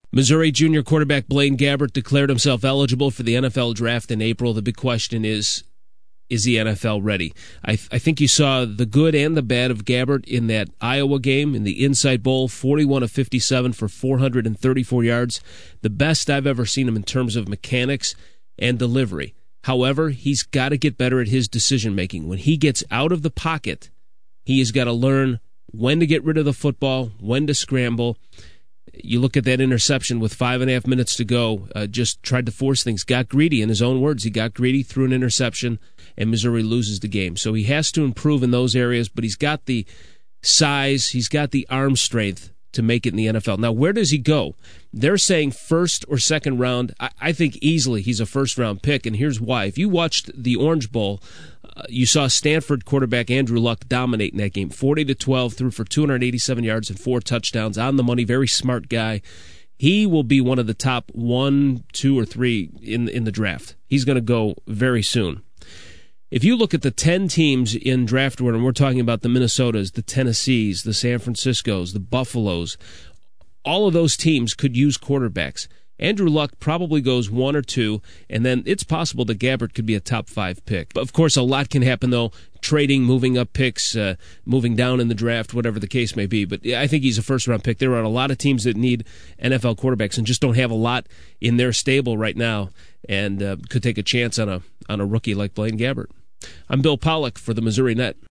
Missouri junior quarterback Blaine Gabbert declared himself eligible for the NFL draft in April. The big question is he NFL ready? I think you saw the good and the bad of Gabbert in that Iowa game, in the Insight Bowl, 41 of 57 for 434 yards. The best I've ever seen him in terms of mechanics and delivery. However, he's got to get better at his decision-making. When he gets out of the pocket, he has got to learn when to get rid of the football, when to scramble. You look at that interception with 5.5 minutes to go, just tried to force things, got greedy in his own words. He got greedy, threw an interception, and Missouri loses the game. So he has to improve in those areas, but he's got the size, he's got the arm strength to make it in the NFL. Now, where does he go? They're saying first or second round. I think easily he's a first-round pick, and here's why. If you watched the Orange Bowl, you saw Stanford quarterback Andrew Luck dominate in that game. 40-12, threw for 287 yards and 4 touchdowns. On the money, very smart guy. He will be one of the top 1, 2, or 3 in the draft. He's going to go very soon. If you look at the 10 teams in draft order, and we're talking about the Minnesotas, the Tennessees, the San Franciscos, the Buffaloes, all of those teams could use quarterbacks. Andrew Luck probably goes 1 or 2, and then it's possible that Gabbert could be a top 5 pick. But of course, a lot can happen, though. Trading, moving up picks, moving down in the draft, whatever the case may be. But I think he's a first-round pick. There are a lot of teams that need NFL quarterbacks and just don't have a lot in their stable right now, and could take a chance on a rookie like Blaine Gabbert. I'm Bill Pollack for the Missouri Net.